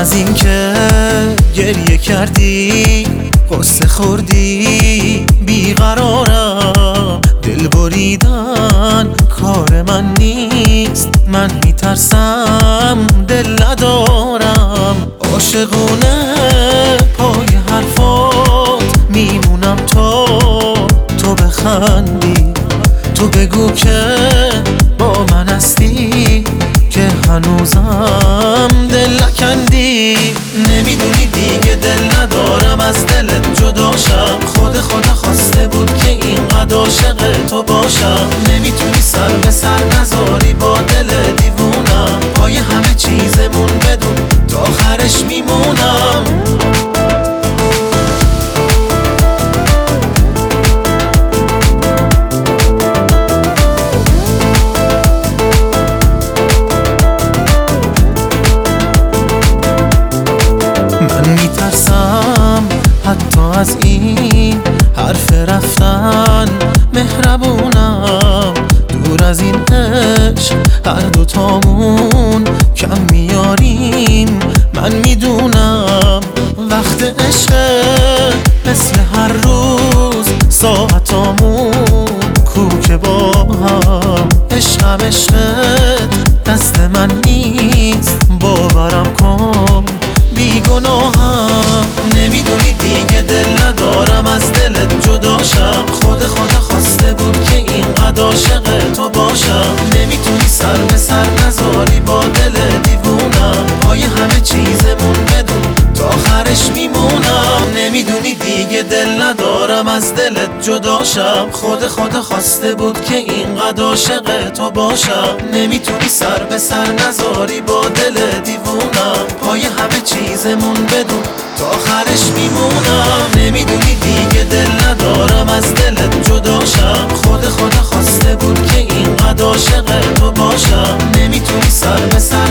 از این که گریه کردی قصه خوردی بیقرارم، دل بریدن کار من نیست، من میترسم دل ندارم. عاشقونه پای حرفات میمونم تو بخندی، تو بگو که با من هستی، که هنوزم دل نکندی. نمیدونی دیگه دل ندارم از دلت جداشم، خدا خواسته بود که اینقدر عاشق تو باشم. نمیتونی سر به سر نذاری با دل دیوونم، پای همه چیزمون بدون تا آخرش میمونم. میترسم حتی از این حرف رفتن، مهربونم دور از این عشق هر دوتامون کم میاریم. من میدونم وقت عشق مثل هر روز ساعتامون کوکه با هم. عشقم عشقت دست من نیست، باورم کن بیگناهم. نمیدونی دیگه دل ندارم از دلت جداشم، خدا خواسته بود که اینقدر عاشق تو باشم. نمیتونی سر به سر نذاری با دل دیوونم، پای همه چیزمون بدون تا آخرش میمونم. نمیدونی دیگه دل ندارم از دلت جداشم، خدا خواسته بود که اینقدر عاشق تو باشم. نمیتونی سر به سر نذاری با دل دیوونم، پای همه چیزمون بدون تا آخرش میمونم. نمیدونی دیگه دل ندارم از دلت جداشم، خدا خواسته بود که اینقدر عاشق تو باشم. نمیتونی سر به سر